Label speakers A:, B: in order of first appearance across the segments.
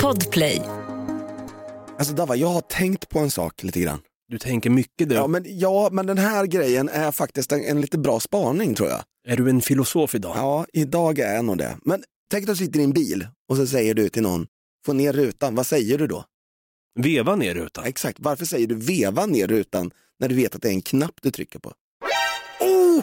A: Podplay.
B: Alltså Dava, jag har tänkt på en sak lite grann.
C: Du tänker mycket du.
B: Ja, men den här grejen är faktiskt en lite bra spaning, tror jag.
C: Är du en filosof idag?
B: Ja, idag är jag nog det. Men tänk att du sitter i en bil och så säger du till någon, få ner rutan. Vad säger du då?
C: Veva ner rutan.
B: Exakt, varför säger du veva ner rutan när du vet att det är en knapp du trycker på?
C: Oh!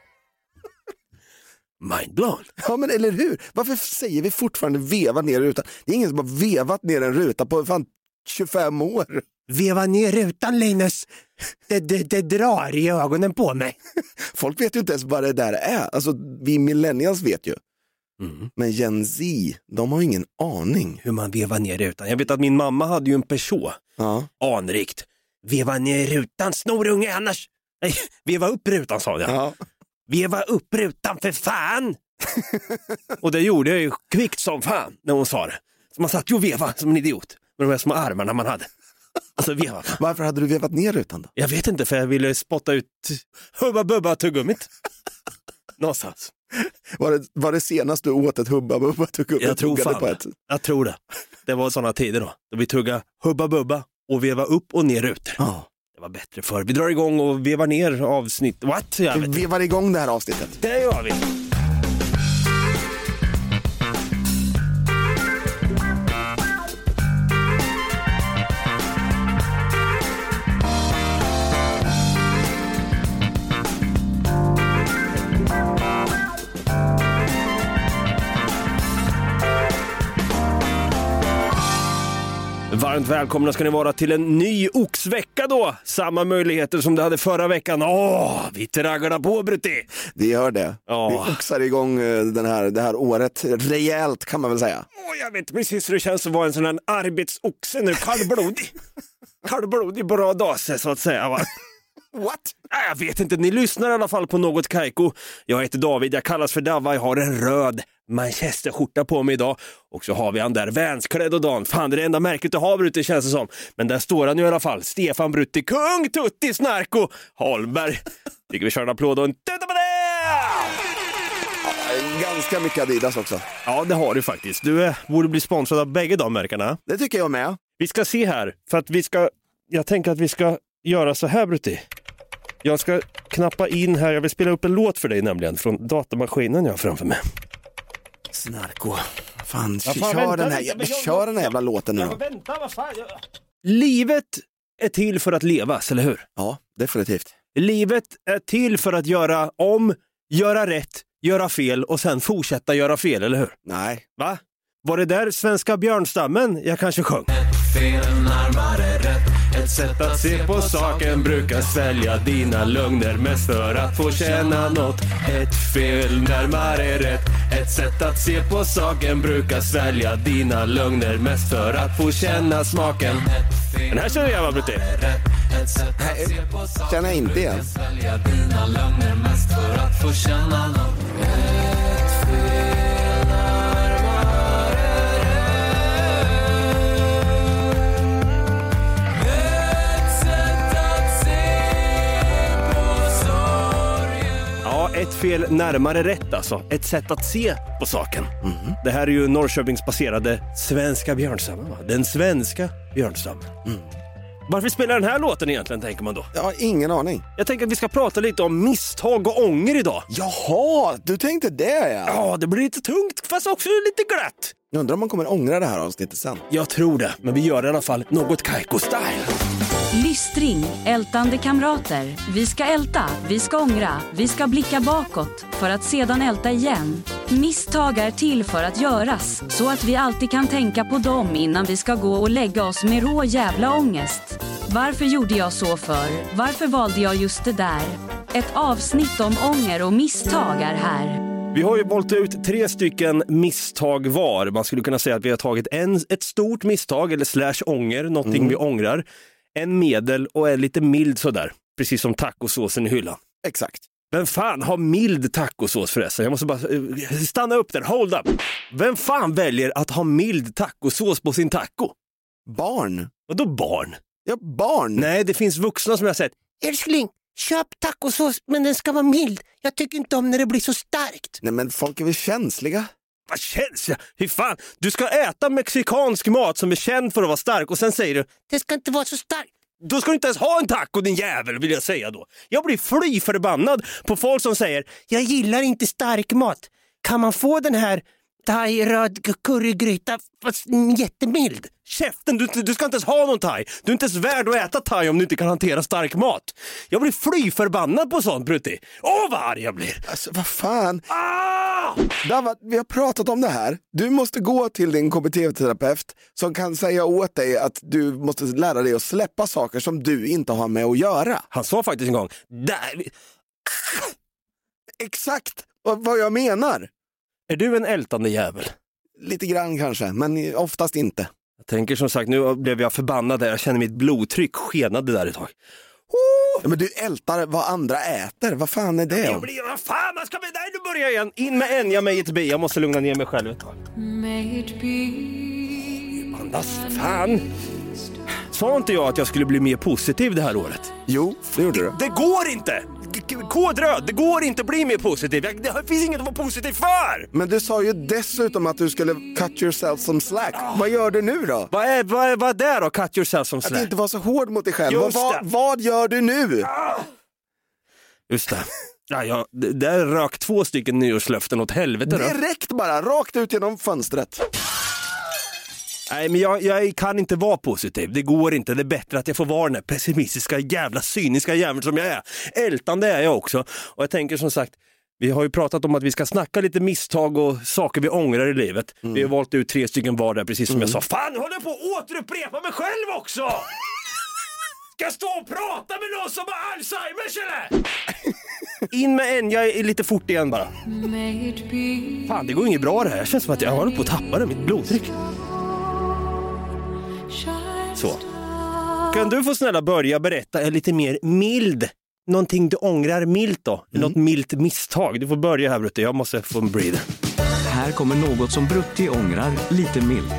C: Mindblown.
B: Ja, men eller hur? Varför säger vi fortfarande veva ner rutan? Det är ingen som har vevat ner en ruta på fan 25 år.
C: Veva ner rutan, Linus. Det drar i ögonen på mig.
B: Folk vet ju inte ens vad det där är. Alltså, vi millennials vet ju.
C: Mm.
B: Men Gen Z, de har ju ingen aning.
C: Hur man vevar ner rutan. Jag vet att min mamma hade ju en Peugeot.
B: Ja.
C: Anrikt. Veva ner rutan, snorunge, annars. Nej, veva upp rutan, sa jag.
B: Ja.
C: Veva upp rutan för fan. Och det gjorde jag ju kvickt som fan när hon sa det. Så man satt ju och veva som en idiot med de här små armarna man hade. Alltså veva.
B: Varför hade du vevat ner rutan då?
C: Jag vet inte, för jag ville spotta ut Hubba Bubba tuggummit. Någonstans.
B: Var det senast du åt ett Hubba Bubba tuggummi?
C: Jag tror fan det. Jag tror det. Det var sådana tider då vi tuggade Hubba Bubba och veva upp och ner rutor.
B: Ja.
C: Det var bättre för. Vi drar igång och vevar ner avsnitt. What?
B: Vi vevar igång det här avsnittet.
C: Det gör vi. Varmt välkomna ska ni vara till en ny oxvecka då. Samma möjligheter som det hade förra veckan. Vi tragglar på, Brutti.
B: Det gör det. Vi oxar igång det här året rejält, kan man väl säga.
C: Jag vet precis hur det känns att vara en sån här arbetsoxe nu. Kallblodig. Kallblodig bra dase, så att säga, va?
B: What?
C: Jag vet inte, ni lyssnar i alla fall på något kajko. Jag heter David, jag kallas för Dava. Jag har en röd manchesterskjorta på mig idag. Och så har vi han där vänsklädd och Dan. Fan, det är det enda märket du har, Brutti, känns det som. Men där står han ju i alla fall. Stefan Brutti, kung, Tutti, Snarko, Holmberg. Tycker vi kör en applåd och en tuta på det!
B: Ganska mycket Adidas också.
C: Ja, det har du faktiskt. Du borde bli sponsrad av bägge de märkena.
B: Det tycker jag med.
C: Vi ska se här, för att jag tänker att vi ska göra så här, Brutti. Jag ska knappa in här, jag vill spela upp en låt för dig nämligen, från datamaskinen jag har framför mig.
B: Snarko. Fan, kör den här jävla låten nu då.
C: Vänta, vad fan? Livet är till för att levas, eller hur?
B: Ja, definitivt.
C: Livet är till för att göra om, göra rätt, göra fel och sen fortsätta göra fel, eller hur?
B: Nej.
C: Va? Var det där svenska björnstammen jag kanske sjöng?
D: Fel närmare rätt.
C: Ett sätt att se på saken brukar svälja dina lögner mest för att få känna något. Ett fel närmare rätt. Ett sätt att se på saken brukar svälja dina lögner mest för att få känna smaken. Den här känner jag, vad Brutti.
B: Känner jag inte igen.
D: Svälja dina lögner mest för att få känna något. Ett fel närmare
C: ett fel närmare rätt alltså. Ett sätt att se på saken. Det här är ju Norrköpingsbaserade svenska björnstammen, va? Den svenska björnstammen. Varför spelar den här låten egentligen, tänker man då?
B: Jag har ingen aning.
C: Jag tänker att vi ska prata lite om misstag och ånger idag.
B: Jaha, du tänkte det, ja.
C: Ja, det blir lite tungt fast också lite glatt.
B: Jag undrar om man kommer ångra det här avsnittet sen.
C: Jag tror det, men vi gör i alla fall något Kaiko-style.
A: Lystring, ältande kamrater. Vi ska älta, vi ska ångra, vi ska blicka bakåt för att sedan älta igen. Misstag är till för att göras, så att vi alltid kan tänka på dem innan vi ska gå och lägga oss med rå jävla ångest. Varför gjorde jag så för? Varför valde jag just det där? Ett avsnitt om ånger och misstag är här.
C: Vi har ju valt ut 3 stycken misstag var. Man skulle kunna säga att vi har tagit ett stort misstag eller slash ånger, någonting vi ångrar. En medel och en lite mild sådär. Precis som tacosåsen i hyllan.
B: Exakt.
C: Vem fan har mild tacosås förresten? Jag måste bara stanna upp där, hold up. Vem fan väljer att ha mild tacosås på sin taco?
B: Barn.
C: Vadå barn?
B: Ja, barn.
C: Nej, det finns vuxna som jag har sett. Älskling, köp tacosås men den ska vara mild. Jag tycker inte om när det blir så starkt.
B: Nej, men folk är väl känsliga.
C: Vad känns det? Hur fan? Du ska äta mexikansk mat som är känd för att vara stark och sen säger du, det ska inte vara så starkt. Då ska du inte ens ha en taco, din jävel, vill jag säga då. Jag blir fly förbannad på folk som säger, jag gillar inte stark mat. Kan man få den här thai-röd currygryta fast jättemild? Käften, du ska inte ens ha någon thai. Du är inte ens värd att äta thai om du inte kan hantera stark mat. Jag blir fly förbannad på sånt, Brutti. Vad arg jag blir.
B: Alltså vad fan. Dava, vi har pratat om det här. Du måste gå till din KBT-terapeut som kan säga åt dig att du måste lära dig att släppa saker som du inte har med att göra.
C: Han sa faktiskt en gång,
B: Exakt vad jag menar.
C: är du en ältande jävel?
B: Lite grann kanske, men oftast inte.
C: Jag tänker som sagt, nu blev jag förbannad där. Jag känner mitt blodtryck skenade där ett tag.
B: Ja, men du ältar vad andra äter. Vad fan är det?
C: Vad fan, vad ska vi där? Nu börjar jag igen. In med Enya med ett bi. Jag måste lugna ner mig själv ett tag. Andas, fan. Sa inte jag att jag skulle bli mer positiv det här året?
B: Jo, det gjorde du.
C: Det går inte! Kodröd, det går inte att bli mer positiv. Det finns inget att vara positiv för!
B: Men du sa ju dessutom att du skulle cut yourself some slack. Vad gör du nu då?
C: Vad är det då, cut yourself some slack?
B: Att inte vara så hård mot dig själv.
C: Just
B: Vad gör du nu?
C: Just det. Ja, där rök 2 stycken nyårslöften åt helvete då.
B: Direkt bara, rakt ut genom fönstret.
C: Nej, men jag kan inte vara positiv. Det går inte. Det är bättre att jag får vara den här pessimistiska, jävla cyniska jäveln som jag är. Ältande är jag också. Och jag tänker som sagt, vi har ju pratat om att vi ska snacka lite misstag och saker vi ångrar i livet. Vi har valt ut 3 stycken var där, precis som jag sa. Fan, håller jag på att återupprepa mig själv också? Ska jag stå och prata med någon som har Alzheimers eller? In med en, jag är lite fort igen bara. Fan, det går inget bra det här. Jag känns som att jag håller på att tappa det, mitt blodtryck. Så. Kan du få snälla börja berätta lite mer mild? Någonting du ångrar milt då? Något milt misstag? Du får börja här, Brutti. Jag måste få en breather.
E: Här kommer något som Brutti ångrar lite milt.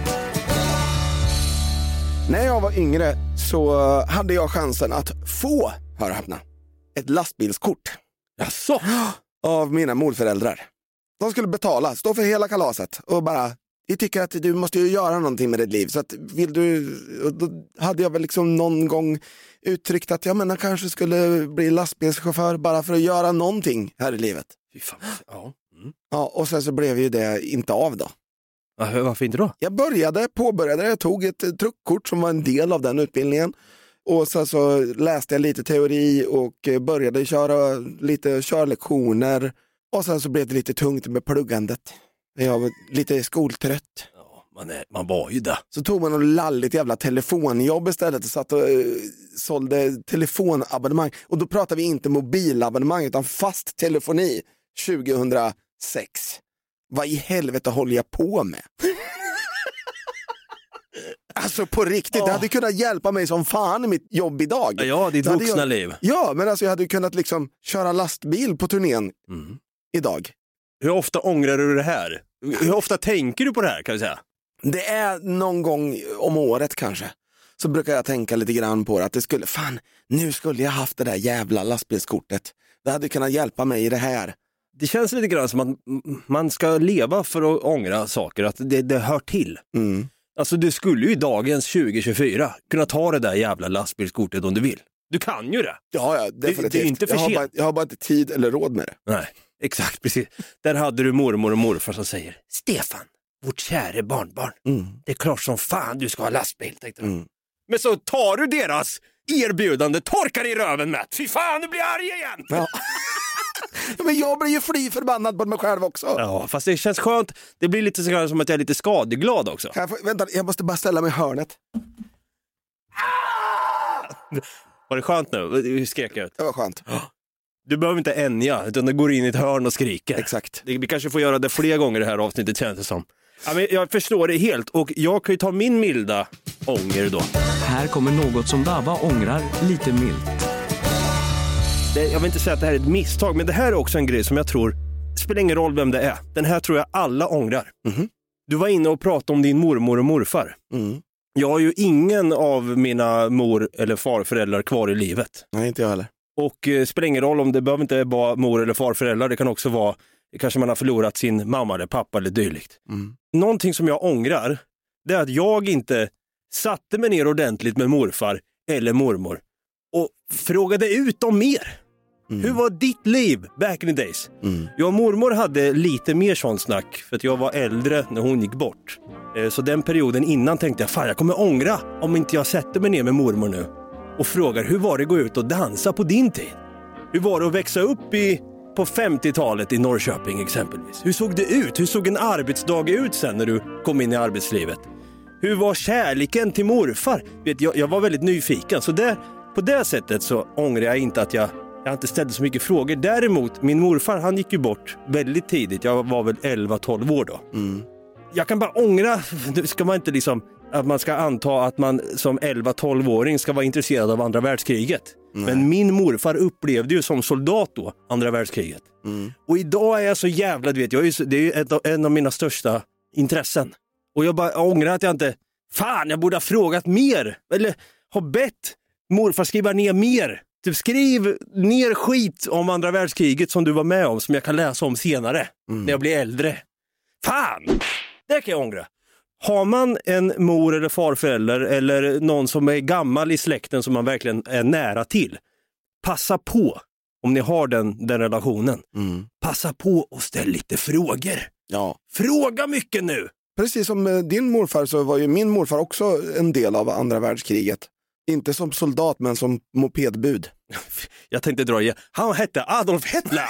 B: När jag var yngre så hade jag chansen att få, hör och häpna, ett lastbilskort.
C: Jaså?
B: Av mina morföräldrar. De skulle betala, stå för hela kalaset och bara, vi tycker att du måste ju göra någonting med ditt liv. Så att vill du, och då hade jag väl liksom någon gång uttryckt att jag kanske skulle bli lastbilschaufför bara för att göra någonting här i livet.
C: Fy fan. Ja.
B: Ja, och sen så blev ju det inte av då.
C: Varför inte då?
B: Jag påbörjade, jag tog ett truckkort som var en del av den utbildningen. Och sen så läste jag lite teori och började köra lite körlektioner. Och sen så blev det lite tungt med pluggandet. Jag var lite skoltrött.
C: Ja, man var ju där.
B: Så tog man en lalligt jävla telefonjobb istället och satt och sålde telefonabonnemang. Och då pratar vi inte mobilabonnemang utan fast telefoni 2006. Vad i helvete håller jag på med? Alltså på riktigt, det hade kunnat hjälpa mig som fan i mitt jobb idag.
C: Ja, ditt vuxna liv.
B: Ja, men alltså jag hade kunnat liksom köra lastbil på turnén idag.
C: Hur ofta ångrar du det här? Hur ofta tänker du på det här, kan du säga?
B: Det är någon gång om året kanske. Så brukar jag tänka lite grann på det, att det skulle, nu skulle jag haft det där jävla lastbilskortet. Det hade kunnat hjälpa mig i det här.
C: Det känns lite grann som att man ska leva för att ångra saker, att det hör till. Alltså du skulle ju i dagens 2024 kunna ta det där jävla lastbilskortet om du vill. Du kan ju det.
B: Ja, definitivt.
C: Det är inte för sent.
B: Jag har bara inte tid eller råd med det.
C: Nej, exakt, precis. Där hade du mormor och morfar som säger, Stefan, vårt käre barnbarn, det är klart som fan du ska ha lastbil, tänkte de. Men så tar du deras erbjudande, torkar i röven med. Fy fan, du blir arg igen!
B: Ja. Men jag blir ju fly förbannad på mig själv också.
C: Ja, fast det känns skönt. Det blir lite så som att jag är lite skadeglad också.
B: Vänta, jag måste bara ställa mig i hörnet.
C: Var det skönt nu? Hur skrek jag ut?
B: Det var skönt.
C: Du behöver inte änja, utan du går in i ett hörn och skriker.
B: Exakt.
C: Vi kanske får göra det fler gånger det här avsnittet, känns det som. Ja, men jag förstår det helt, och jag kan ju ta min milda ånger då.
E: Här kommer något som Dava ångrar lite milt.
C: Jag vill inte säga att det här är ett misstag, men det här är också en grej som jag tror, spelar ingen roll vem det är. Den här tror jag alla ångrar. Du var inne och pratade om din mormor och morfar. Jag har ju ingen av mina mor- eller farföräldrar kvar i livet.
B: Nej, inte jag heller.
C: Och spelar ingen roll om det behöver inte vara mor- eller farföräldrar. Det kan också vara Kanske man har förlorat sin mamma eller pappa eller dylikt. Någonting som jag ångrar, det är att jag inte satte mig ner ordentligt med morfar eller mormor och frågade ut dem mer. Hur var ditt liv back in the days? Jag och mormor hade lite mer sån snack för att jag var äldre när hon gick bort. Så den perioden innan tänkte jag, fan jag kommer ångra om inte jag sätter mig ner med mormor nu och frågar hur var det att gå ut och dansa på din tid? Hur var det att växa upp på 50-talet i Norrköping exempelvis? Hur såg det ut? Hur såg en arbetsdag ut sen när du kom in i arbetslivet? Hur var kärleken till morfar? Jag var väldigt nyfiken, så på det sättet så ångrar jag inte att jag inte ställde så mycket frågor. Däremot, min morfar han gick ju bort väldigt tidigt. Jag var väl 11-12 år då. Jag kan bara ångra, det ska man inte liksom, att man ska anta att man som 11-12-åring ska vara intresserad av andra världskriget. Men min morfar upplevde ju som soldat då andra världskriget. Och idag är jag så jävla, det är ju en av mina största intressen. Och jag bara ångrar att jag inte, fan jag borde ha frågat mer. Eller ha bett morfar skriva ner mer. Typ skriv ner skit om andra världskriget som du var med om, som jag kan läsa om senare när jag blir äldre. Fan, det kan jag ångra. Har man en mor eller farförälder eller någon som är gammal i släkten som man verkligen är nära till, passa på, om ni har den relationen, passa på och ställ lite frågor.
B: Ja.
C: Fråga mycket nu.
B: Precis som din morfar så var ju min morfar också en del av andra världskriget. Inte som soldat men som mopedbud.
C: Jag tänkte dra igen. Han hette Adolf Hitler.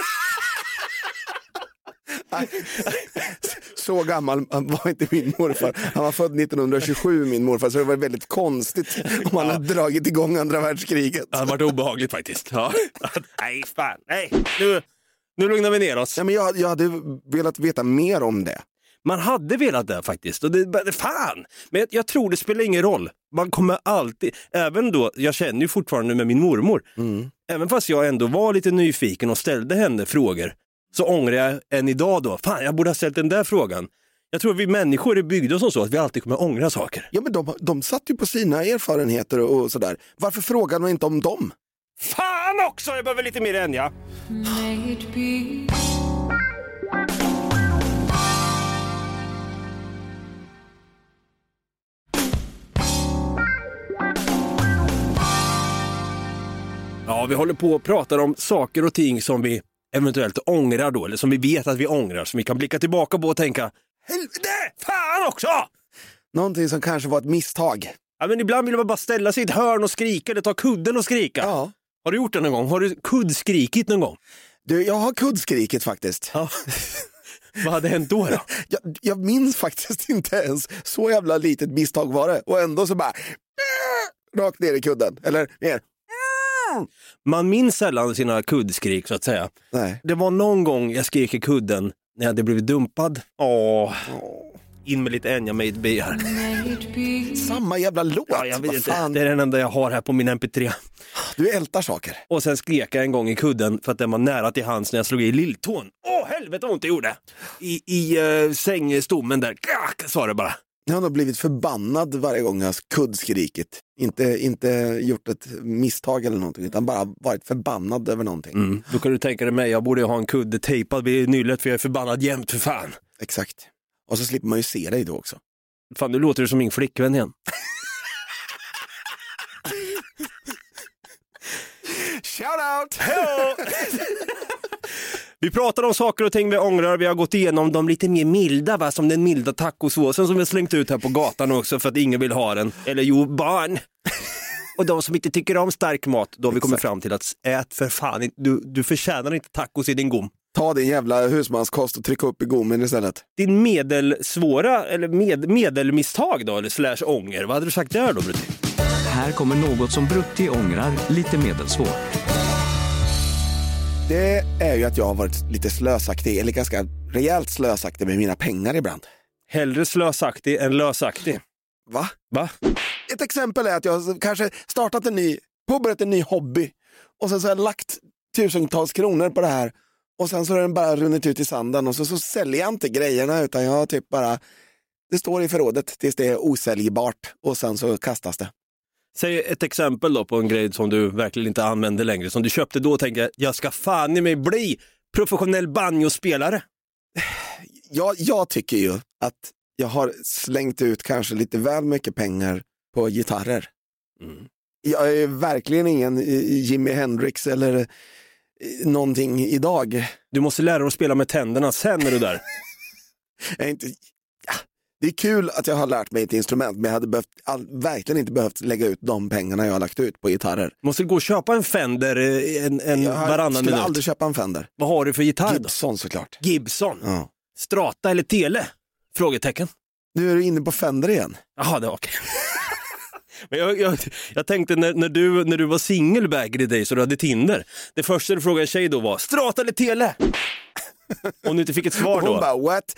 B: Så gammal var inte min morfar. Han var född 1927 min morfar, så det var väldigt konstigt om han hade dragit igång andra världskriget.
C: Det hade varit obehagligt faktiskt. Ja. Nej, fan. Nej, nu lugnar vi ner oss.
B: Ja, men jag hade velat veta mer om det.
C: Man hade velat det faktiskt. Och fan! Men jag tror det spelar ingen roll. Man kommer alltid, även då, jag känner ju fortfarande med min mormor. Även fast jag ändå var lite nyfiken och ställde henne frågor, så ångrar jag än idag då. Fan, jag borde ha ställt den där frågan. Jag tror vi människor är byggda som så att vi alltid kommer ångra saker.
B: Ja, men de satt ju på sina erfarenheter och sådär. Varför frågar man inte om dem?
C: Fan också! Jag behöver lite mer än jag. Ja, vi håller på och pratar om saker och ting som vi eventuellt ångrar då, eller som vi vet att vi ångrar, som vi kan blicka tillbaka på och tänka, helvete, fan också!
B: Någonting som kanske var ett misstag.
C: Ja, men ibland vill man bara ställa sig i ett hörn och skrika, eller ta kudden och skrika.
B: Ja.
C: Har du gjort det någon gång? Har du kuddskrikit någon gång?
B: Du, jag har kuddskrikit faktiskt.
C: Ja. Vad hade hänt då?
B: Jag minns faktiskt inte ens. Så jävla litet misstag var det. Och ändå så bara rakt ner i kudden. Eller ner.
C: Man minns sällan sina kuddskrik så att säga.
B: Nej.
C: Det var någon gång jag skrek i kudden när jag hade blivit dumpad. In med lite Enya Made Be här.
B: Samma jävla låt.
C: Ja, jag vet inte.
B: Fan?
C: Det är den enda jag har här på min MP3.
B: Du ältar saker.
C: Och sen skrek jag en gång i kudden för att den var nära till hands när jag slog i lilltån. Helvete vad ont det gjorde. I sängstommen där. Sa det bara.
B: Jag har nog blivit förbannad varje gång jag har kuddskrikit. Inte gjort ett misstag eller någonting, utan bara varit förbannad över någonting.
C: Då kan du tänka dig mig, jag borde ha en kudde tejpad vid nyllet för jag är förbannad jämt för fan.
B: Exakt. Och så slipper man ju se dig då också.
C: Fan, nu låter du som min flickvän igen.
B: Shout out!
C: Vi pratar om saker och ting vi ångrar. Vi har gått igenom de lite mer milda, va? Som den milda tacosåsen som vi slängt ut här på gatan också för att ingen vill ha den. Eller jo, barn. Och de som inte tycker om stark mat, då har vi kommit fram till att ät för fan. Du förtjänar inte tacos i din gom.
B: Ta din jävla husmanskost och trycka upp i gommen istället.
C: Din medelsvåra, eller medelmisstag då, eller slash ånger. Vad hade du sagt där då, Brutti?
E: Här kommer något som Brutti ångrar lite medelsvårt.
B: Det är ju att jag har varit lite slösaktig, eller ganska rejält slösaktig med mina pengar ibland.
C: Hellre slösaktig än lösaktig. Va?
B: Ett exempel är att jag kanske påbörjat en ny hobby. Och sen så har jag lagt tusentals kronor på det här. Och sen så har den bara runnit ut i sanden. Och så säljer jag inte grejerna, utan jag typ bara... Det står i förrådet tills det är osäljbart. Och sen så kastas det.
C: Säg ett exempel då på en grej som du verkligen inte använder längre. Som du köpte då och tänkte, jag ska fan i mig bli professionell banjospelare?
B: Jag tycker ju att jag har slängt ut kanske lite väl mycket pengar på gitarrer. Jag är verkligen ingen Jimi Hendrix eller någonting idag.
C: Du måste lära dig att spela med tänderna, sen är du där.
B: Jag är inte... Det är kul att jag har lärt mig ett instrument, men jag hade verkligen inte behövt lägga ut de pengarna jag har lagt ut på gitarrer.
C: Måste gå och köpa en Fender varannan minut.
B: Jag skulle aldrig köpa en Fender.
C: Vad har du för gitarr då?
B: Gibson såklart.
C: Gibson?
B: Ja.
C: Strata eller Tele? Frågetecken.
B: Nu är du inne på Fender igen.
C: Jaha, det var okej. Men jag tänkte när du var singel back in the day så du hade Tinder. Det första du frågade en tjej då var Strata eller Tele? Om du inte fick ett svar då.
B: Hon bara, what?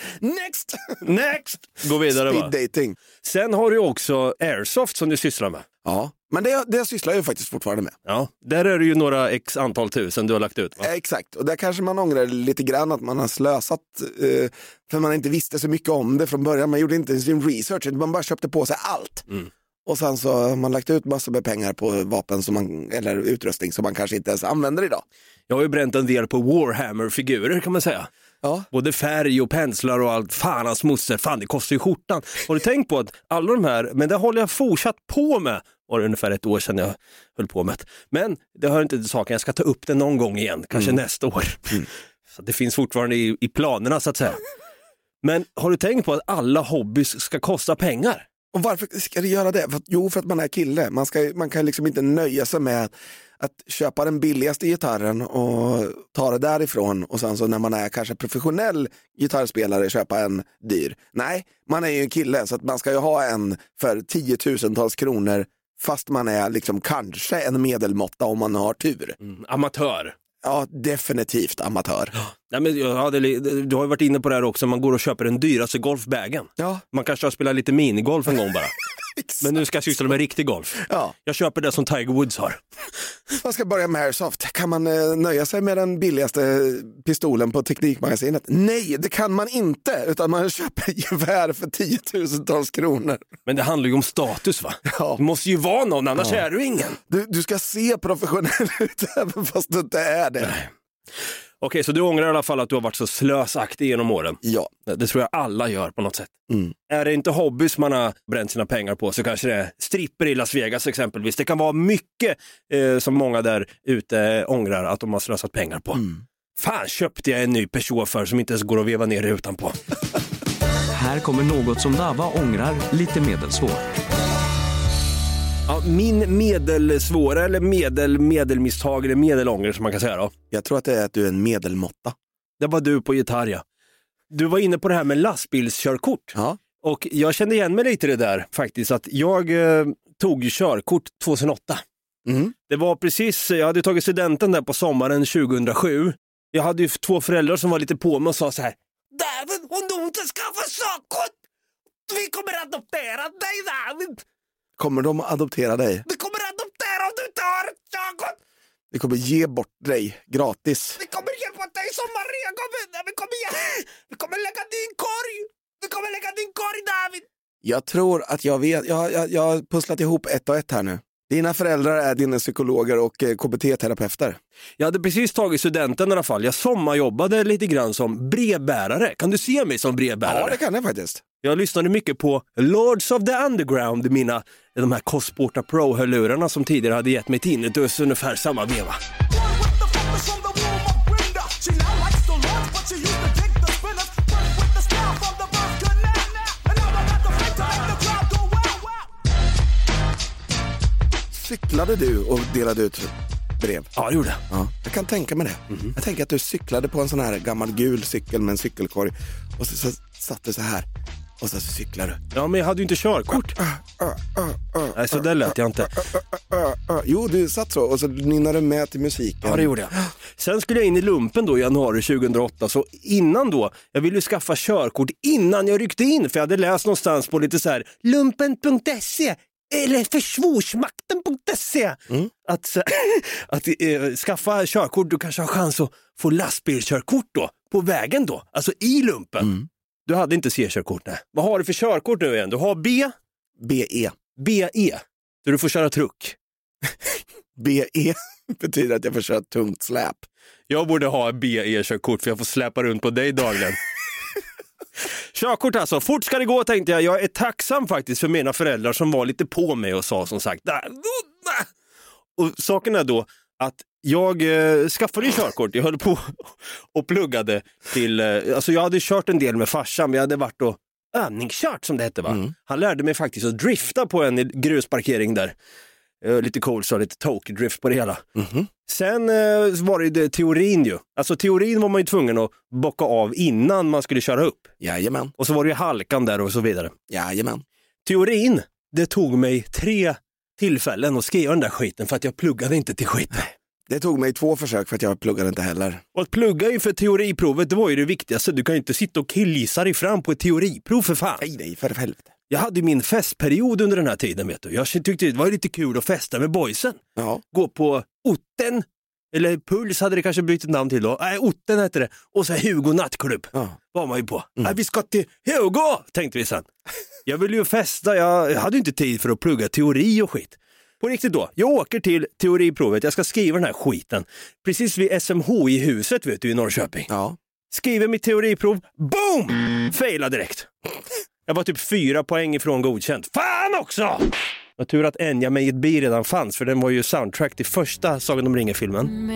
B: Next!
C: Gå vidare, va?
B: Speed dating.
C: Sen har du också Airsoft som du sysslar med.
B: Ja, men det sysslar jag ju faktiskt fortfarande med.
C: Ja, där är det ju några x antal tusen du har lagt ut, va?
B: Exakt, och där kanske man ångrar lite grann att man har slösat för man inte visste så mycket om det från början. Man gjorde inte sin research, man bara köpte på sig allt. Och sen så har man lagt ut massor med pengar på vapen eller utrustning som man kanske inte ens använder idag. Jag
C: har ju bränt en del på Warhammer-figurer, kan man säga.
B: Ja.
C: Både färg och penslar och allt. Fan hans moster, fan det kostar ju skjortan. Har du tänkt på att alla de här, men det håller jag fortsatt på med. Var det ungefär ett år sedan jag höll på med det. Men det hör inte till saken, jag ska ta upp det någon gång igen. Kanske nästa år. Så det finns fortfarande i planerna så att säga. Men har du tänkt på att alla hobbys ska kosta pengar?
B: Och varför ska det göra det? För att man är kille. Man kan liksom inte nöja sig med att köpa den billigaste gitarren och ta det därifrån. Och sen så när man är kanske professionell gitarrspelare köpa en dyr. Nej, man är ju en kille så att man ska ju ha en för 10 000-tals kronor fast man är liksom kanske en medelmåtta om man har tur.
C: Amatör.
B: Ja, definitivt amatör.
C: Nej, men du har ju varit inne på det här också. Man går och köper den dyraste golfbagen.
B: Ja.
C: Man kanske har spelat lite minigolf en gång bara. Men nu ska jag syssla med riktig golf.
B: Ja.
C: Jag köper det som Tiger Woods har.
B: Man ska börja med Airsoft. Kan man nöja sig med den billigaste pistolen på Teknikmagasinet? Nej, det kan man inte. Utan man köper gevär för 10 000-tals kronor.
C: Men det handlar ju om status, va?
B: Ja.
C: Du måste ju vara någon, annars är du ingen.
B: Du ska se professionell ut även fast du inte är det.
C: Nej. Okej, så du ångrar i alla fall att du har varit så slösaktig genom åren?
B: Ja.
C: Det tror jag alla gör på något sätt. Är det inte hobbys man har bränt sina pengar på så kanske det är stripper i Las Vegas exempelvis. Det kan vara mycket som många där ute ångrar att de har slösat pengar på. Fan, köpte jag en ny Peugeot för som inte ens går att veva ner rutan på.
E: Här kommer något som Dava ångrar lite medelsvårt.
C: Ja, min medelsvåra eller medelmisstag eller medelånger som man kan säga då.
B: Jag tror att det är att du är en medelmåtta.
C: Det var du på gitarr, ja. Du var inne på det här med lastbilskörkort.
B: Ja.
C: Och jag kände igen mig lite i det där faktiskt. Att jag tog körkort 2008. Det var precis, jag hade tagit studenten där på sommaren 2007. Jag hade ju 2 föräldrar som var lite på mig och sa så här: David, om du inte skaffar körkort, vi kommer adoptera dig, David.
B: Kommer de att adoptera dig?
C: Vi kommer adoptera om du inte har ett körkort.
B: Vi kommer ge bort dig gratis.
C: Vi kommer ge bort dig som Maria kommun. Vi kommer lägga din korg. Vi kommer lägga din korg, David.
B: Jag tror att jag vet. Jag har pusslat ihop ett och ett här nu. Dina föräldrar är dina psykologer och KBT-terapeuter.
C: Jag hade precis tagit studenten i alla fall. Jag sommarjobbade lite grann som brevbärare. Kan du se mig som brevbärare?
B: Ja, det kan jag faktiskt.
C: Jag lyssnade mycket på Lords of the Underground, de här Cossporta Pro-hörlurarna som tidigare hade gett mig tinnitus ungefär samma veva.
B: Cyklade du och delade ut brev?
C: Ja, det gjorde jag.
B: Ja, jag kan tänka mig det. Jag tänker att du cyklade på en sån här gammal gul cykel med en cykelkorg och så satt du så här och så cyklar du.
C: Ja, men jag hade ju inte körkort. Nej, så det lät jag inte.
B: Jo, du satt så och så nynnade med till musiken.
C: Ja, det gjorde jag. Sen skulle jag in i lumpen då i januari 2008. Så innan då, jag ville skaffa körkort innan jag ryckte in. För jag hade läst någonstans på lite så här lumpen.se eller försvarsmakten.se att skaffa körkort, du kanske har chans att få lastbilskörkort då på vägen då, alltså i lumpen. Du hade inte C-körkort, nej. Vad har du för körkort nu igen? Du har
B: BE.
C: BE, så du får köra truck.
B: BE betyder att jag får köra ett tungt släp.
C: Jag borde ha BE-körkort för jag får släppa runt på dig dagligen. Körkort alltså, fort ska det gå tänkte jag. Jag är tacksam faktiskt för mina föräldrar som var lite på mig och sa som sagt. Och saken är då att jag skaffade körkort. Jag höll på och pluggade till, alltså jag hade kört en del med farsan, men jag hade varit och övningskört som det hette va. Han lärde mig faktiskt att drifta på en grusparkering där. Lite cool, så lite tokig drift på det hela. Sen var det teorin ju. Alltså teorin var man ju tvungen att bocka av innan man skulle köra upp.
B: Jajamän.
C: Och så var det ju halkan där och så vidare.
B: Jajamän.
C: Teorin, det tog mig 3 tillfällen att skriva den där skiten för att jag pluggade inte till skiten.
B: Det tog mig 2 försök för att jag pluggade inte heller.
C: Och att plugga inför teoriprovet, det var ju det viktigaste. Du kan ju inte sitta och killgissa dig fram på ett teoriprov för fan.
B: Nej, för helvete.
C: Jag hade min festperiod under den här tiden, vet du. Jag tyckte det var lite kul att festa med boysen.
B: Ja.
C: Gå på Otten, eller Puls hade det kanske bytt namn till då. Nej, Otten hette det. Och så Hugo nattklubb var man ju på. Nej, vi ska till Hugo, tänkte vi sen. Jag ville ju festa, jag hade inte tid för att plugga teori och skit. På riktigt då, jag åker till teoriprovet, jag ska skriva den här skiten. Precis vid SMHI-huset vet du i Norrköping.
B: Ja.
C: Skriver mitt teoriprov, boom! Faila direkt. Jag var typ 4 poäng ifrån godkänt. Fan också! Vad tur att Enya May It Be redan fanns, för den var ju soundtrack till första Sagan om ringen-filmen.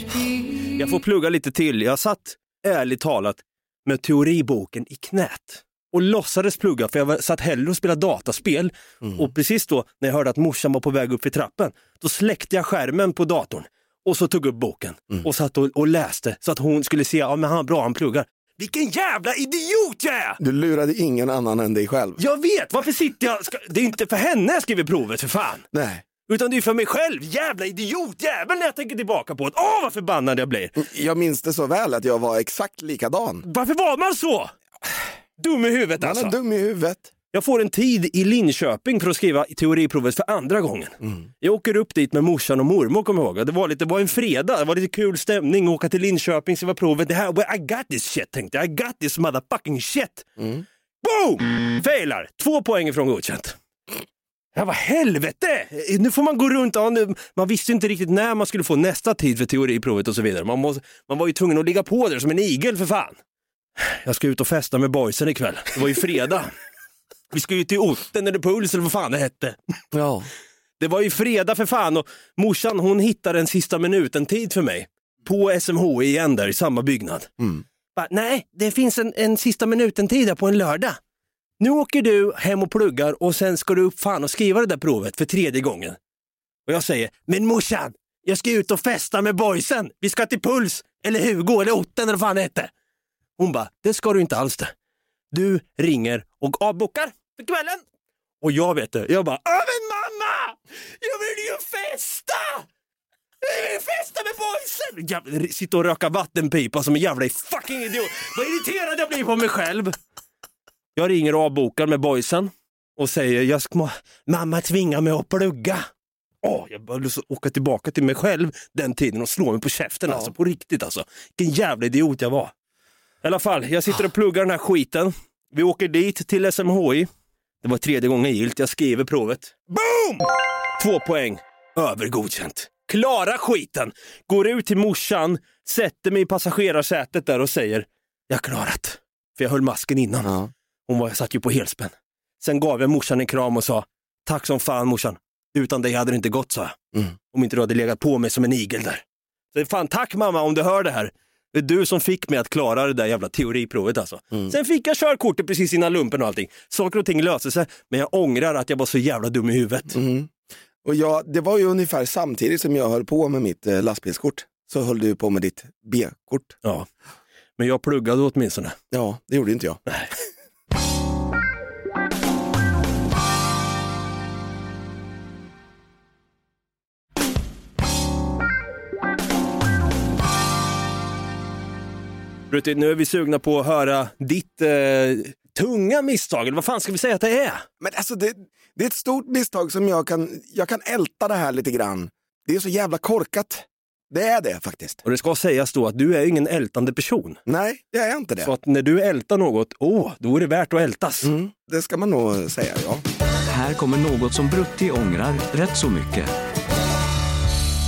C: Jag får plugga lite till. Jag satt, ärligt talat, med teoriboken i knät. Och låtsades plugga, för jag satt hellre och spelade dataspel. Och precis då, när jag hörde att morsan var på väg upp för trappen, då släckte jag skärmen på datorn. Och så tog upp boken. Och satt och läste, så att hon skulle se, ja men han pluggar. Vilken jävla idiot jag är!
B: Du lurade ingen annan än dig själv.
C: Jag vet, varför sitter jag... Det är inte för henne jag skriver provet, för fan.
B: Nej.
C: Utan det är för mig själv, jävla idiot, jävel när jag tänker tillbaka på det. Åh, vad förbannad jag blir.
B: Jag minns det så väl att jag var exakt likadan.
C: Varför var man så? Dum i huvudet alltså.
B: Man är dum i huvudet.
C: Jag får en tid i Linköping för att skriva teoriprovet för andra gången. Jag åker upp dit med morsan och mormor, kommer jag ihåg. Det var en fredag, det var lite kul stämning. Åka till Linköping, skriva provet. Det här, I got this shit, tänkte jag. I got this motherfucking shit. Boom! Failar. 2 poäng ifrån godkänt. Ja, vad helvete! Nu får man gå runt. Man visste inte riktigt när man skulle få nästa tid för teoriprovet och så vidare. Man var ju tvungen att ligga på där som en igel, för fan. Jag ska ut och festa med boysen ikväll. Det var ju fredag. Vi ska ju till Otten eller Puls eller vad fan det hette.
B: Ja.
C: Det var ju fredag för fan, och morsan hon hittade en sista minuten tid för mig. På SMH igen där i samma byggnad. Bara, nej, det finns en sista minuten tid där på en lördag. Nu åker du hem och pluggar och sen ska du upp fan och skriva det där provet för 3:e gången. Och jag säger, men morsan, jag ska ut och festa med boysen. Vi ska till Puls eller Hugo eller Otten eller vad fan det hette. Hon bara, det ska du inte alls det. Du ringer och avbokar för kvällen. Och jag vet det, jag bara, men mamma! Jag vill ju festa! Jag vill festa med boysen! Jag sitter och röka vattenpipa som en jävla fucking idiot. Vad irriterad jag blir på mig själv. Jag ringer och avbokar med boysen och säger, mamma tvingar mig att plugga. Jag började åka tillbaka till mig själv den tiden och slå mig på käften, alltså på riktigt alltså. Vilken jävla idiot jag var. I alla fall, jag sitter och pluggar den här skiten. Vi åker dit till SMHI. Det var 3:e gången gilt, jag skriver provet. Boom! 2 poäng, övergodkänt. Klara skiten. Går ut till morsan, sätter mig i passagerarsätet där och säger, jag har klarat. För jag höll masken innan. Hon satt ju på helspänn. Sen gav jag morsan en kram och sa, tack som fan morsan. Utan dig hade det inte gått, sa jag. Om inte du hade legat på mig som en igel där. Så fan, tack mamma om du hör det här. Det är du som fick mig att klara det där jävla teoriprovet alltså. Sen fick jag körkortet precis innan lumpen och allting. Saker och ting löste sig, men jag ångrar att jag var så jävla dum i huvudet.
B: Och det var ju ungefär samtidigt som jag höll på med mitt lastbilskort. Så höll du på med ditt B-kort.
C: Ja, men jag pluggade åtminstone.
B: Ja, det gjorde inte jag.
C: Nej. Nu är vi sugna på att höra ditt tunga misstag, eller vad fan ska vi säga att det är?
B: Men alltså det är ett stort misstag som jag kan älta det här lite grann. Det är så jävla korkat. Det är det faktiskt.
C: Och det ska sägas då att du är ingen ältande person.
B: Nej, jag är inte det.
C: Så att när du ältar något, då är det värt att ältas.
B: Det ska man nog säga, ja.
E: Här kommer något som Brutti ångrar rätt så mycket.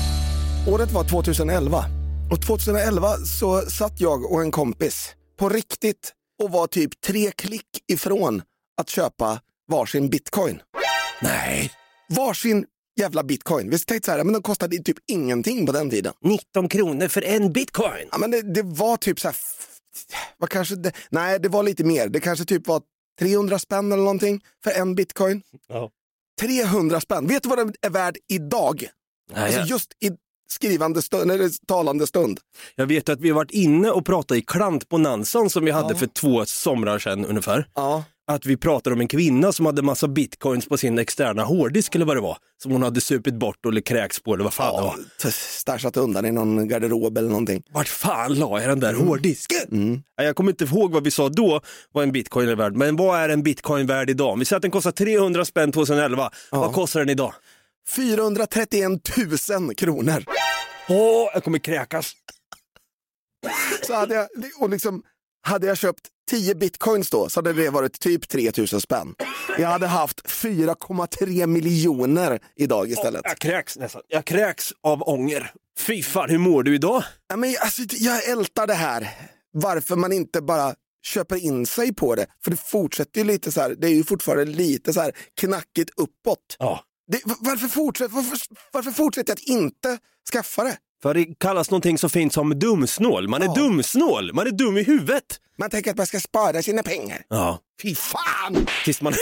B: Året var 2011. Och 2011 så satt jag och en kompis på riktigt och var typ 3 klick ifrån att köpa varsin bitcoin.
C: Nej.
B: Varsin jävla bitcoin. Vi tänkte så här, men de kostade typ ingenting på den tiden.
C: 19 kronor för en bitcoin.
B: Ja, men det var typ så här, vad kanske det, nej det var lite mer. Det kanske typ var 300 spänn eller någonting för en bitcoin.
C: Ja.
B: 300 spänn. Vet du vad den är värd idag?
C: Nej,
B: Alltså just i skrivande stund, eller talande stund.
C: Jag vet att vi har varit inne och pratat i Klantbonanzan som vi hade för 2 somrar sedan ungefär.
B: Ja.
C: Att vi pratade om en kvinna som hade massa bitcoins på sin externa hårddisk eller vad det var. Som hon hade supit bort eller kräks på eller vad fan det var.
B: Stashat undan i någon garderob eller någonting.
C: Vart fan la jag den där hårddisken? Jag kommer inte ihåg vad vi sa då vad en bitcoin är värd. Men vad är en bitcoin värd idag? Vi säger att den kostar 300 spänn 2011. Vad kostar den idag?
B: 431 000 kronor.
C: Jag kommer kräkas.
B: Så hade jag köpt 10 bitcoins då så hade det varit typ 3000 spänn. Jag hade haft 4,3 miljoner idag istället.
C: Jag kräks nästan. Jag kräks av ånger. Fy fan, hur mår du idag?
B: Ja, men alltså, jag ältar det här. Varför man inte bara köper in sig på det. För det fortsätter ju lite så här. Det är ju fortfarande lite så här knackigt uppåt.
C: Ja.
B: Varför fortsätter jag att inte skaffa det?
C: För det kallas någonting så fint som dumsnål. Man är dumsnål. Man är dum i huvudet.
B: Man tänker att man ska spara sina pengar.
C: Ja.
B: Fy fan!
C: Tills man...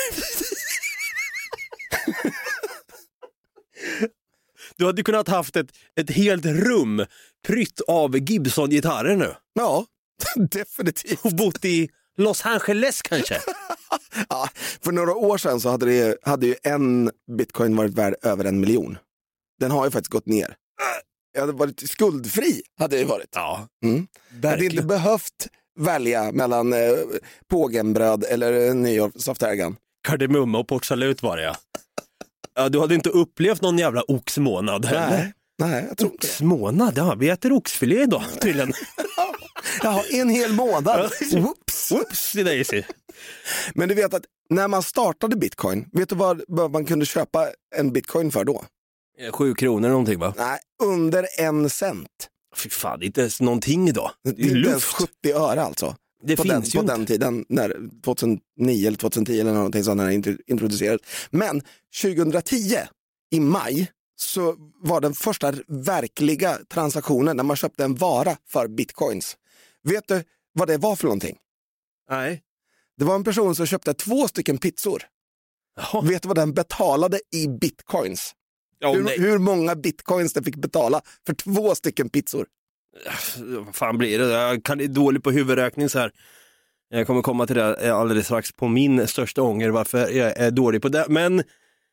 C: Du hade kunnat haft ett helt rum prytt av Gibson-gitarrer nu.
B: Ja, definitivt.
C: Och bott i Los Angeles kanske.
B: Ja, för några år sedan så hade ju en bitcoin varit värd över 1 miljon. Den har ju faktiskt gått ner. Jag hade varit skuldfri, hade det varit.
C: Ja,
B: Jag hade inte behövt välja mellan pågenbröd eller nyårsaftergan.
C: Kardemumma och portsalut var det, ja. Ja, du hade inte upplevt någon jävla oxmånad heller.
B: Nej, jag tror inte det.
C: Oxmånad, ja, vi äter oxfilé idag tydligen.
B: Ja, en hel månad.
C: Whoops, det är
B: Men du vet att när man startade bitcoin, vet du vad man kunde köpa en bitcoin för då?
C: 7 kronor någonting, va?
B: Nej, under 1 cent.
C: Fy fan, det är inte ens någonting idag. Det är
B: inte ens
C: luft.
B: 70 öre alltså.
C: Det finns ju
B: på den tiden, när 2009 eller 2010 eller någonting sånt när det introducerades. Men 2010 i maj så var den första verkliga transaktionen när man köpte en vara för bitcoins. Vet du vad det var för någonting?
C: Nej.
B: Det var en person som köpte 2 stycken pizzor.
C: Jaha.
B: Vet du vad den betalade i bitcoins? Hur många bitcoins den fick betala för 2 stycken pizzor?
C: Vad fan blir det? Jag är dålig på huvudräkning så här. Jag kommer komma till det alldeles strax på min största ånger varför jag är dålig på det. Men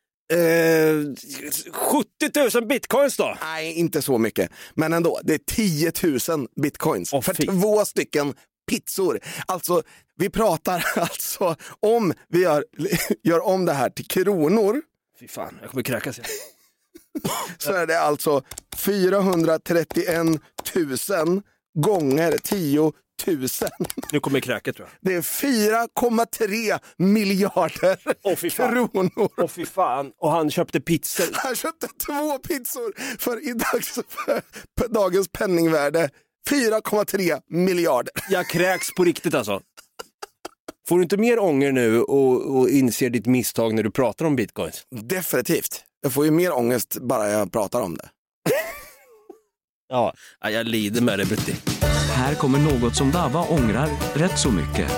C: 70 000 bitcoins då?
B: Nej, inte så mycket. Men ändå, det är 10 000 bitcoins för 2 stycken pizzor. Alltså, vi pratar alltså om vi gör om det här till kronor.
C: Fy fan, jag kommer kräkas.
B: Så är det alltså 431 000 gånger 10 000.
C: Nu kommer kräket, tror jag.
B: Det är 4,3 miljarder kronor.
C: Åh fy fan. Och han köpte pizzor.
B: Han köpte 2 pizzor för dagens penningvärde 4,3 miljarder.
C: Jag kräks på riktigt alltså. Får du inte mer ånger nu och inser ditt misstag när du pratar om bitcoins?
B: Definitivt. Jag får ju mer ångest bara jag pratar om det.
C: Ja, jag lider med det, Brutti.
E: Här kommer något som Dava ångrar rätt så mycket.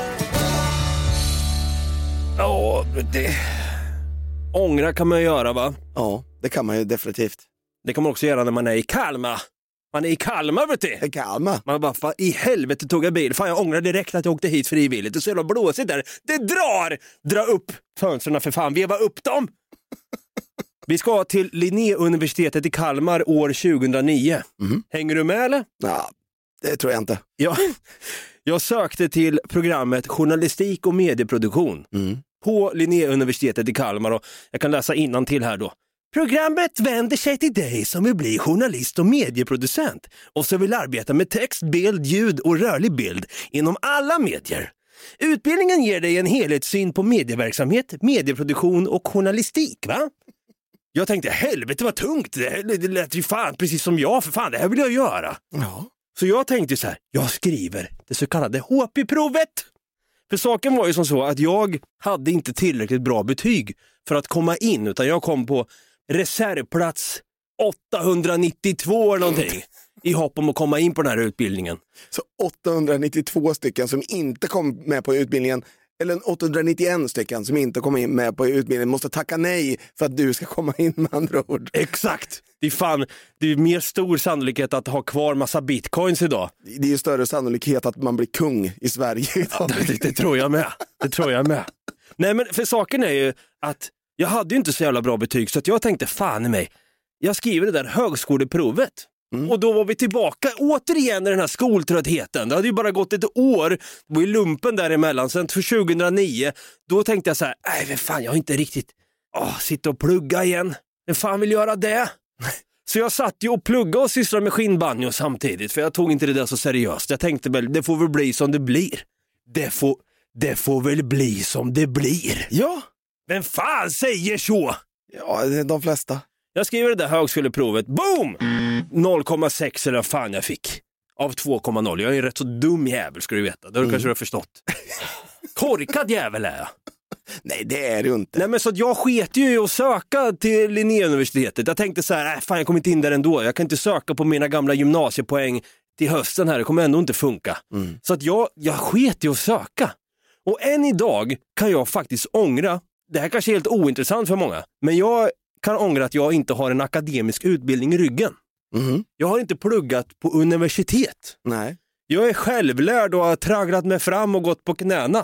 C: Ja, Brutti. Ångra kan man göra, va?
B: Ja, det kan man ju definitivt.
C: Det kan man också göra när man är i Kalmar. Man är i Kalmar, Brutti.
B: I Kalmar?
C: Man bara, fan, i helvete tog jag bil. Fan, jag ångrar direkt att jag åkte hit frivilligt. Det är så jävla blåsigt där. Det drar! Dra upp fönstren för fan. Veva upp dem! Vi ska till Linnéuniversitetet i Kalmar år 2009. Hänger du med, eller?
B: Ja, det tror jag inte.
C: Ja. Jag sökte till programmet Journalistik och medieproduktion på Linnéuniversitetet i Kalmar. Och jag kan läsa innantill här då. Programmet vänder sig till dig som vill bli journalist och medieproducent och som vill arbeta med text, bild, ljud och rörlig bild inom alla medier. Utbildningen ger dig en helhetssyn på medieverksamhet, medieproduktion och journalistik, va? Jag tänkte, helvete vad tungt, det lät ju fan precis som jag, för fan, det här vill jag göra.
B: Ja.
C: Så jag tänkte så här, jag skriver det så kallade HP-provet. För saken var ju som så att jag hade inte tillräckligt bra betyg för att komma in, utan jag kom på reservplats 892 eller någonting i hopp om att komma in på den här utbildningen.
B: Så 892 stycken som inte kom med på utbildningen, eller 891 stycken som inte kom in med på utbildningen måste tacka nej för att du ska komma in, med andra ord.
C: Exakt! Det är mer stor sannolikhet att ha kvar massa bitcoins idag.
B: Det är ju större sannolikhet att man blir kung i Sverige idag.
C: Det tror jag med. Det tror jag med. Nej, men för saken är ju att jag hade ju inte så jävla bra betyg, så att jag tänkte, fan i mig, jag skriver det där högskoleprovet. Och då var vi tillbaka återigen i den här skoltröttheten. Det hade ju bara gått ett år. Det var ju lumpen däremellan. Sen för 2009, då tänkte jag så här, nej men fan, jag har inte riktigt sitta och plugga igen. Vem fan vill göra det? Så jag satt ju och plugga och sysslade med skinnbanjo samtidigt, för jag tog inte det där så seriöst. Jag tänkte väl, det får väl bli som det blir. Det får väl bli som det blir.
B: Ja.
C: Vem fan säger så?
B: Ja, det är de flesta.
C: Jag skriver det där högskoleprovet. Boom! 0,6 eller vad fan jag fick. Av 2,0. Jag är en rätt så dum jävel, ska du veta. Det har du kanske har förstått. Korkad jävel är jag.
B: Nej, det är du inte.
C: Nej, men så att jag sket ju att söka till Linnéuniversitetet. Jag tänkte så här, fan jag kommer inte in där ändå. Jag kan inte söka på mina gamla gymnasiepoäng till hösten här. Det kommer ändå inte funka. Så att jag sket ju att söka. Och än idag kan jag faktiskt ångra. Det här kanske är helt ointressant för många. Men jag kan ångra att jag inte har en akademisk utbildning i ryggen. Jag har inte pluggat på universitet.
B: Nej.
C: Jag är självlärd och har tragglat mig fram och gått på knäna.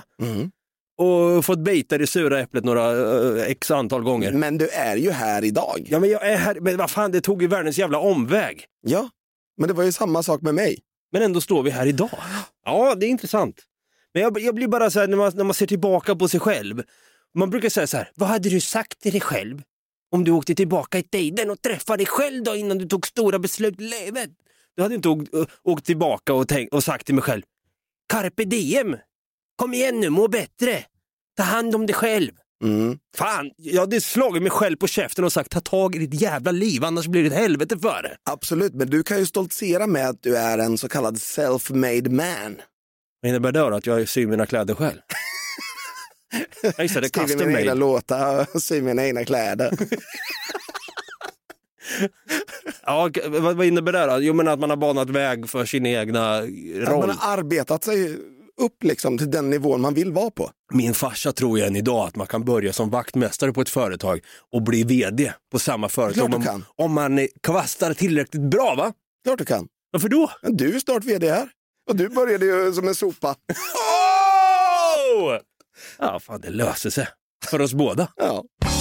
C: Och fått bita det sura äpplet några x antal gånger.
B: Men du är ju här idag.
C: Ja, men jag är här. Men vad fan, det tog ju världens jävla omväg.
B: Ja, men det var ju samma sak med mig.
C: Men ändå står vi här idag. Ja, det är intressant. Men jag blir bara så här, när man ser tillbaka på sig själv. Man brukar säga så här, vad hade du sagt till dig själv om du åkte tillbaka i tiden och träffade dig själv då innan du tog stora beslut i livet? Du hade inte åkt tillbaka och sagt till mig själv, carpe diem, kom igen nu, må bättre, ta hand om dig själv. Fan, jag hade slagit mig själv på käften och sagt, ta tag i ditt jävla liv, annars blir det ett helvete för det.
B: Absolut, men du kan ju stoltsera med att du är en så kallad self-made man.
C: Vad innebär det då, att jag syr mina kläder själv?
B: Skriver mina egna låtar och syr mina egna kläder.
C: Ja, vad innebär det då? Jo, men att man har banat väg för sin egna roll.
B: Att man har arbetat sig upp liksom till den nivån man vill vara på.
C: Min farsa tror jag än idag att man kan börja som vaktmästare på ett företag och bli vd på samma företag. Om man kvastar tillräckligt bra, va?
B: Klart du kan.
C: Varför då?
B: Du är snart vd här. Och du började ju som en sopa.
C: Oh! Ja, fan, det löser sig. För oss båda.
B: Ja.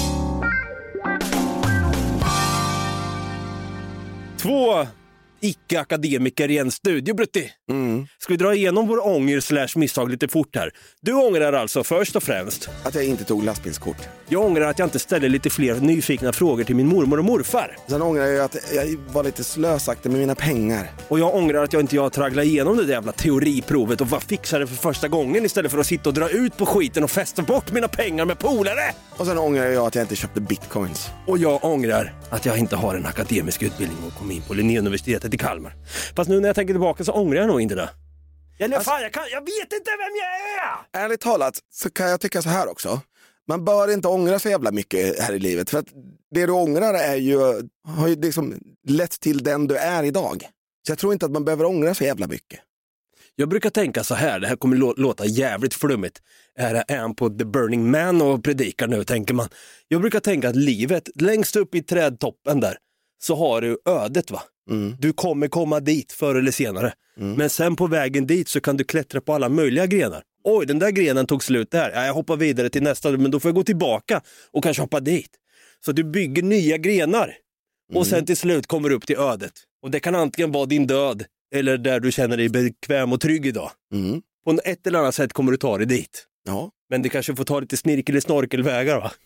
C: 2 icke-akademiker i en studio, Brutti. Ska vi dra igenom vår ånger/misstag lite fort här? Du ångrar alltså först och främst
B: att jag inte tog lastbilskort.
C: Jag ångrar att jag inte ställde lite fler nyfikna frågor till min mormor och morfar.
B: Sen ångrar jag att jag var lite slösaktig med mina pengar.
C: Och jag ångrar att jag inte tragglade igenom det jävla teoriprovet och var fixade för första gången istället för att sitta och dra ut på skiten och fästa bort mina pengar med polare.
B: Och sen ångrar jag att jag inte köpte bitcoins.
C: Och jag ångrar att jag inte har en akademisk utbildning och kom in på Linnéuniversitetet i Kalmar. Fast nu när jag tänker tillbaka så ångrar jag nog inte det. Jag vet inte vem jag är!
B: Ärligt talat så kan jag tycka så här också. Man bör inte ångra så jävla mycket här i livet. För att det du ångrar har ju liksom lett till den du är idag. Så jag tror inte att man behöver ångra så jävla mycket.
C: Jag brukar tänka så här, det här kommer låta jävligt flummigt. Är han på The Burning Man och predikar nu, tänker man. Jag brukar tänka att livet, längst upp i trädtoppen där, så har du ödet, va? Du kommer komma dit förr eller senare. Men sen på vägen dit så kan du klättra på alla möjliga grenar. Oj, den där grenen tog slut där. Ja, jag hoppar vidare till nästa, men då får jag gå tillbaka och kanske hoppa dit. Så du bygger nya grenar. Och sen till slut kommer du upp till ödet. Och det kan antingen vara din död eller där du känner dig bekväm och trygg idag. På ett eller annat sätt kommer du ta dig dit.
B: Ja.
C: Men det kanske får ta lite snirkel-snorkelvägar, va?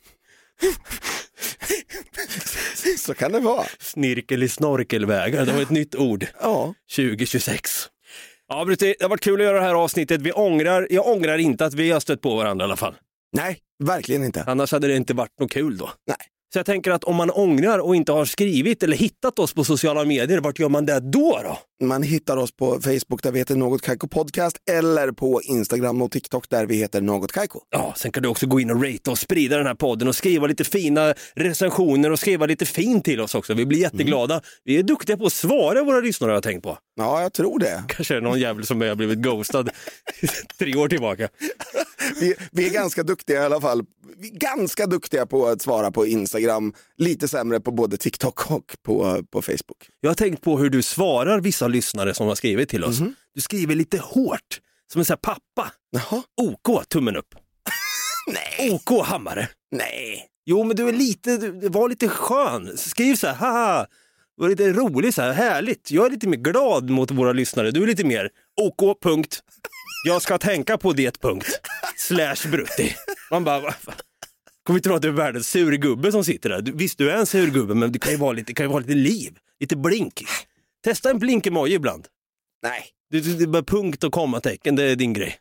B: Så kan det vara.
C: Snirkel-snorkelvägar, det var ett nytt ord.
B: Ja.
C: 2026. Ja, Brutti, det har varit kul att göra det här avsnittet. Jag ångrar inte att vi har stött på varandra i alla fall.
B: Nej, verkligen inte.
C: Annars hade det inte varit något kul då.
B: Nej.
C: Så jag tänker att om man ångrar och inte har skrivit eller hittat oss på sociala medier, vart gör man det då?
B: Man hittar oss på Facebook där vi heter Något Kaiko Podcast eller på Instagram och TikTok där vi heter Något Kaiko.
C: Ja, sen kan du också gå in och rate och sprida den här podden och skriva lite fina recensioner och skriva lite fint till oss också. Vi blir jätteglada. Vi är duktiga på att svara våra lyssnare, har jag tänkt på.
B: Ja, jag tror det.
C: Kanske är någon jävel som har blivit ghostad 3 år tillbaka.
B: Vi är ganska duktiga i alla fall. Vi är ganska duktiga på att svara på Instagram. Lite sämre på både TikTok och på Facebook.
C: Jag har tänkt på hur du svarar vissa lyssnare som har skrivit till oss. Du skriver lite hårt. Som en sån här pappa.
B: Jaha.
C: OK, tummen upp.
B: Nej.
C: OK, hammare.
B: Nej.
C: Jo, men du var lite skön. Skriv så här, haha. Det var lite roligt, så här, härligt. Jag är lite mer glad mot våra lyssnare. Du är lite mer OK, punkt. Jag ska tänka på det, punkt. /Brutti. Man bara, kommer inte tro att du är världens surgubbe som sitter där. Visst, du är en surgubbe, men det kan ju vara lite liv. Lite blink. Testa en blink-emoji ibland.
B: Nej.
C: Det är bara punkt och kommatecken, det är din grej.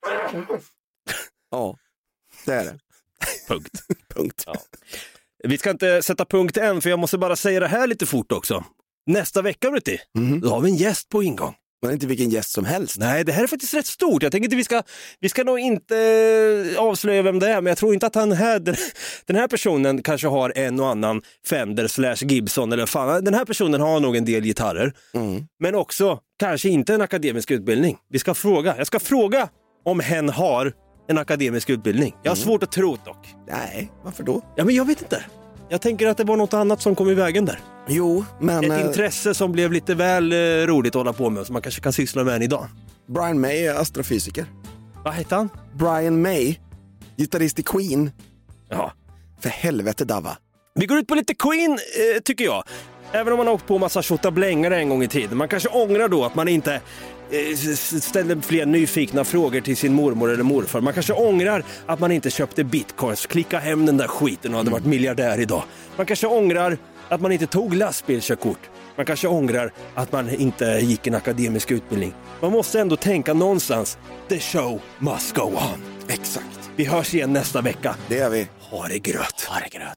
B: Ja, det är det.
C: Punkt.
B: Punkt.
C: Ja. Vi ska inte sätta punkt än, för jag måste bara säga det här lite fort också. Nästa vecka, Brutti, då har vi en gäst på ingång.
B: Men inte vilken gäst som helst.
C: Nej, det här är faktiskt rätt stort. Jag tänker inte vi ska nog inte avslöja vem det är, men jag tror inte att den här personen kanske har en och annan Fender / Gibson eller fan. Den här personen har nog en del gitarrer. Men också kanske inte en akademisk utbildning. Jag ska fråga om hen har en akademisk utbildning. Jag har svårt att tro dock.
B: Nej, varför då?
C: Ja, men jag vet inte. Jag tänker att det var något annat som kom i vägen där.
B: Jo, men...
C: Ett intresse som blev lite väl roligt att hålla på med, som man kanske kan syssla med än idag.
B: Brian May är astrofysiker.
C: Vad heter han?
B: Brian May, gitarrist i Queen.
C: Ja.
B: För helvete, Dava.
C: Vi går ut på lite Queen, tycker jag. Även om man har åkt på massa tjottablängare en gång i tiden. Man kanske ångrar då att man inte ställde fler nyfikna frågor till sin mormor eller morfar. Man kanske ångrar att man inte köpte bitcoins, klicka hem den där skiten och hade varit miljardär idag. Man kanske ångrar att man inte tog lastbilskörkort. Man kanske ångrar att man inte gick en akademisk utbildning. Man måste ändå tänka någonstans, the show must go on.
B: Exakt.
C: Vi hörs igen nästa vecka.
B: Det gör vi.
C: Ha det gröt.
B: Ha det gröt.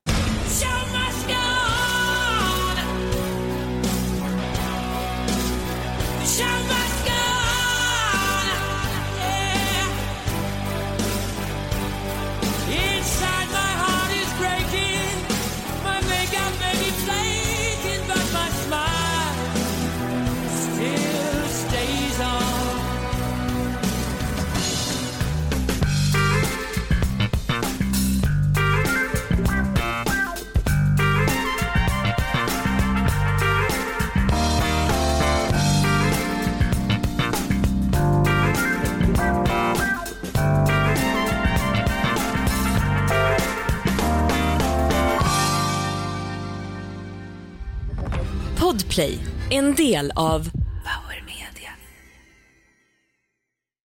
F: Podplay, en del av Power Media.